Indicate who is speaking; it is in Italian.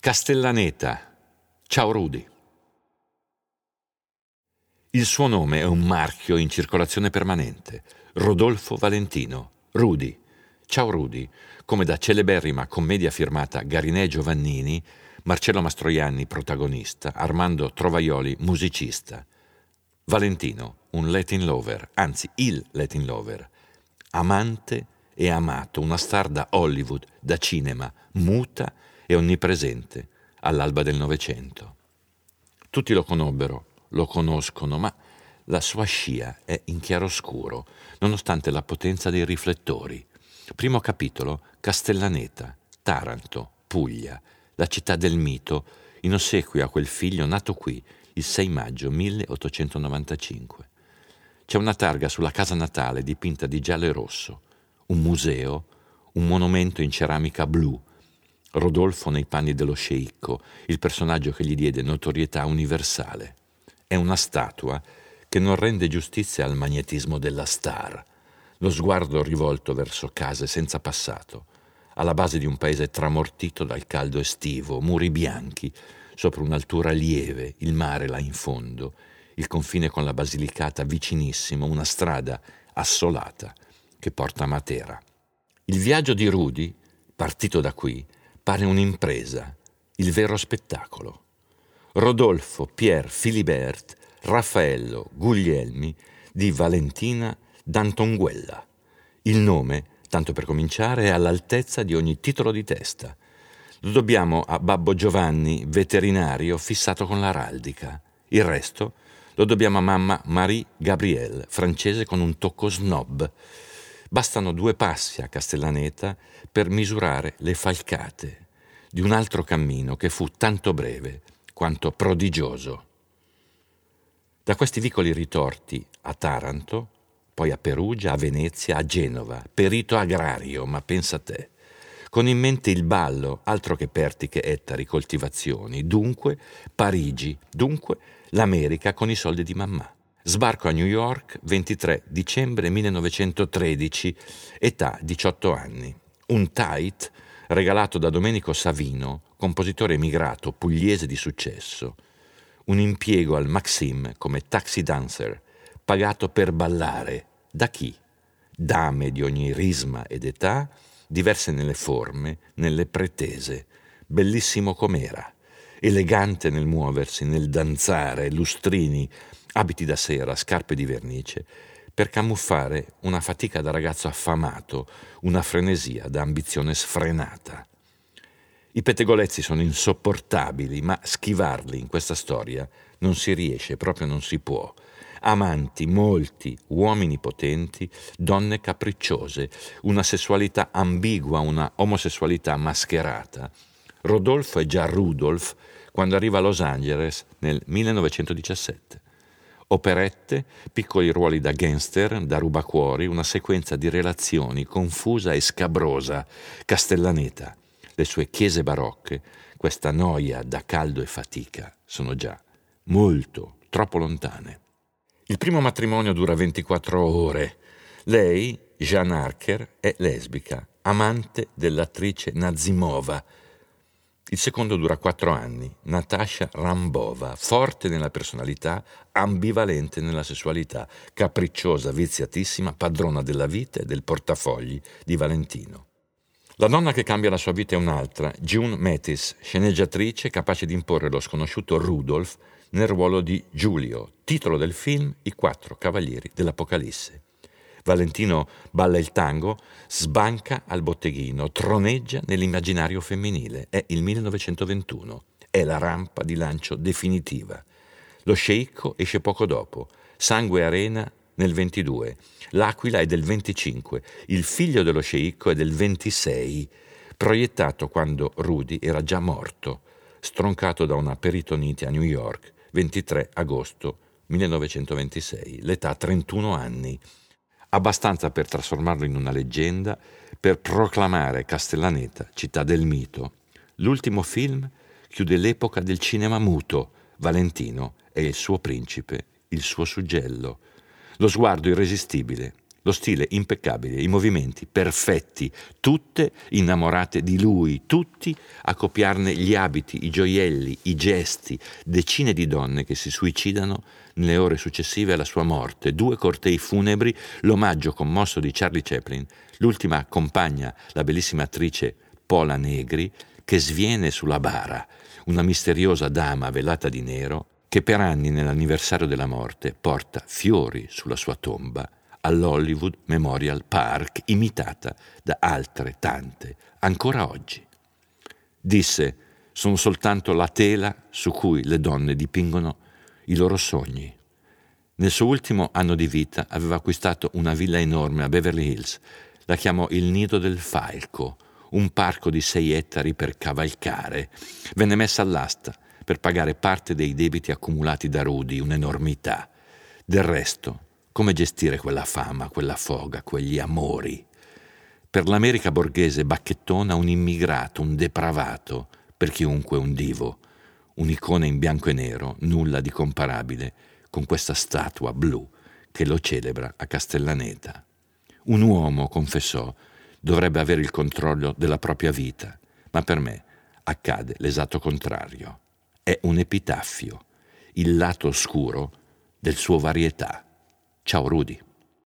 Speaker 1: Castellaneta. Ciao Rudy. Il suo nome è un marchio in circolazione permanente. Rodolfo Valentino. Rudy. Ciao Rudy, come da celeberrima commedia firmata Garinè Giovannini, Marcello Mastroianni protagonista, Armando Trovaioli musicista. Valentino, un Latin lover, anzi il Latin lover, amante e amato, una star da Hollywood, da cinema, muta e onnipresente all'alba del Novecento. Tutti lo conobbero, lo conoscono, ma la sua scia è in chiaroscuro, nonostante la potenza dei riflettori. Primo capitolo, Castellaneta, Taranto, Puglia, la città del mito, in ossequio a quel figlio nato qui il 6 maggio 1895. C'è una targa sulla casa natale dipinta di giallo e rosso, un museo, un monumento in ceramica blu, Rodolfo nei panni dello sceicco, il personaggio che gli diede notorietà universale. È una statua che non rende giustizia al magnetismo della star, lo sguardo rivolto verso case senza passato, alla base di un paese tramortito dal caldo estivo, muri bianchi, sopra un'altura lieve, il mare là in fondo, il confine con la Basilicata vicinissimo, una strada assolata che porta a Matera. Il viaggio di Rudy, partito da qui, pare un'impresa, il vero spettacolo. Rodolfo Pierre Philibert Raffaello Guglielmi di Valentina d'Antonguella. Il nome, tanto per cominciare, è all'altezza di ogni titolo di testa. Lo dobbiamo a Babbo Giovanni, veterinario fissato con l'araldica. Il resto lo dobbiamo a mamma Marie Gabrielle, francese con un tocco snob. Bastano 2 passi a Castellaneta per misurare le falcate di un altro cammino che fu tanto breve quanto prodigioso. Da questi vicoli ritorti a Taranto, poi a Perugia, a Venezia, a Genova, perito agrario, ma pensa te, con in mente il ballo, altro che pertiche, ettari, coltivazioni, dunque Parigi, dunque l'America con i soldi di mammà. Sbarco a New York 23 dicembre 1913, età 18 anni. Un tight regalato da Domenico Savino, compositore emigrato pugliese di successo. Un impiego al Maxim come taxi dancer, pagato per ballare. Da chi? Dame di ogni risma ed età, diverse nelle forme, nelle pretese. Bellissimo com'era, elegante nel muoversi, nel danzare, lustrini, abiti da sera, scarpe di vernice, per camuffare una fatica da ragazzo affamato, una frenesia da ambizione sfrenata. I pettegolezzi sono insopportabili, ma schivarli in questa storia non si riesce, proprio non si può. Amanti, molti, uomini potenti, donne capricciose, una sessualità ambigua, una omosessualità mascherata. Rodolfo è già Rudolf quando arriva a Los Angeles nel 1917. Operette, piccoli ruoli da gangster, da rubacuori, una sequenza di relazioni confusa e scabrosa. Castellaneta, le sue chiese barocche, questa noia da caldo e fatica, sono già molto, troppo lontane. Il primo matrimonio dura 24 ore. Lei, Jeanne Archer, è lesbica, amante dell'attrice Nazimova. Il secondo dura 4 anni, Natasha Rambova, forte nella personalità, ambivalente nella sessualità, capricciosa, viziatissima, padrona della vita e del portafogli di Valentino. La donna che cambia la sua vita è un'altra, June Mathis, sceneggiatrice capace di imporre lo sconosciuto Rudolf nel ruolo di Giulio, titolo del film I 4 Cavalieri dell'Apocalisse. Valentino balla il tango, sbanca al botteghino, troneggia nell'immaginario femminile. È il 1921, è la rampa di lancio definitiva. Lo sceicco esce poco dopo, Sangue e Arena nel 22, L'Aquila è del 25, il figlio dello sceicco è del 26, proiettato quando Rudy era già morto, stroncato da una peritonite a New York, 23 agosto 1926, l'età 31 anni. Abbastanza per trasformarlo in una leggenda, per proclamare Castellaneta, città del mito. L'ultimo film chiude l'epoca del cinema muto. Valentino è il suo principe, il suo suggello. Lo sguardo irresistibile, Lo stile impeccabile, i movimenti perfetti, tutte innamorate di lui, tutti a copiarne gli abiti, i gioielli, i gesti, decine di donne che si suicidano nelle ore successive alla sua morte, 2 cortei funebri, l'omaggio commosso di Charlie Chaplin, l'ultima accompagna la bellissima attrice Pola Negri che sviene sulla bara, una misteriosa dama velata di nero che per anni nell'anniversario della morte porta fiori sulla sua tomba all'Hollywood Memorial Park, imitata da altre tante, ancora oggi. Disse: sono soltanto la tela su cui le donne dipingono i loro sogni. Nel suo ultimo anno di vita aveva acquistato una villa enorme a Beverly Hills, la chiamò il Nido del Falco, un parco di 6 ettari per cavalcare. Venne messa all'asta per pagare parte dei debiti accumulati da Rudy, un'enormità. Del resto, come gestire quella fama, quella foga, quegli amori? Per l'America borghese bacchettona un immigrato, un depravato, per chiunque un divo, un'icona in bianco e nero, nulla di comparabile con questa statua blu che lo celebra a Castellaneta. Un uomo, confessò, dovrebbe avere il controllo della propria vita, ma per me accade l'esatto contrario. È un epitaffio, il lato oscuro del suo varietà. Ciao Rudy.